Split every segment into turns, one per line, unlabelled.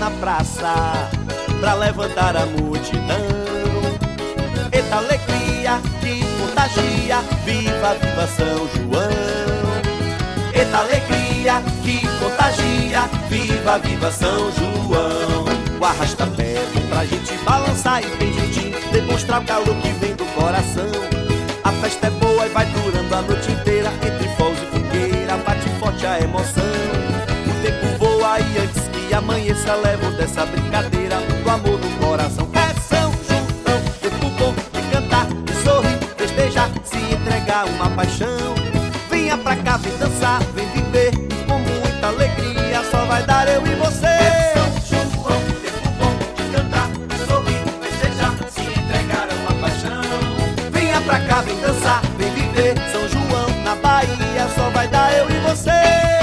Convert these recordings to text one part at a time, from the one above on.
na praça pra levantar a multidão. Eita alegria que contagia, viva, viva São João. Eita alegria que contagia, viva, viva São João. O arrasta-pé pra gente balançar e bem juntinho, demonstrar o calor que vem do coração. A festa é boa e vai durando a noite inteira, entre fogos e fogueira, bate forte a emoção. O tempo voa e antes que amanheça levo dessa brincadeira muito amor no coração. É São João, tempo bom de cantar, de sorrir, festejar, se entregar uma paixão. Venha pra cá, vem dançar, vem viver com muita alegria, só vai dar eu e você. É São João, tempo bom de cantar, de sorrir, festejar, se entregar uma paixão. Venha pra cá, vem dançar, vem viver São João na Bahia, só vai dar eu e você.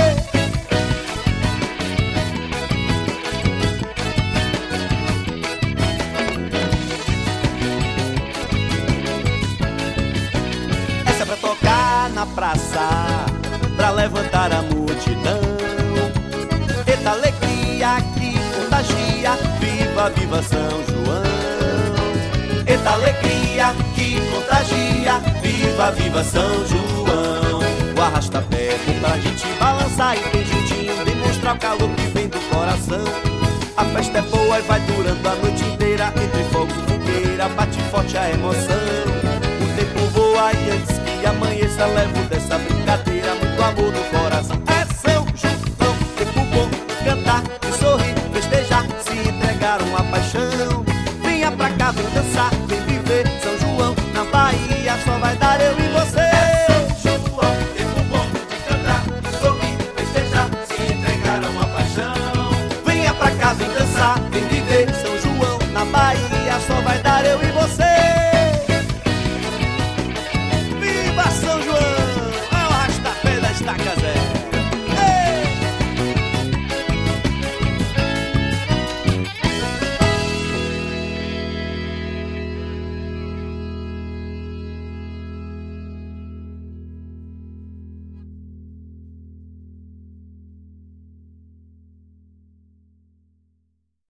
Essa é pra tocar na praça, pra levantar a multidão. Eita alegria que contagia, viva, viva São João. Eita alegria que contagia, viva, viva São João. O arrasta-pé pra gente balançar e bem juntinho, demonstrar o calor que vem do coração. A festa é boa e vai durando a noite inteira, entre fogos e fogueira, bate forte a emoção. O tempo voa e antes que amanheça levo dessa brincadeira muito amor no coração.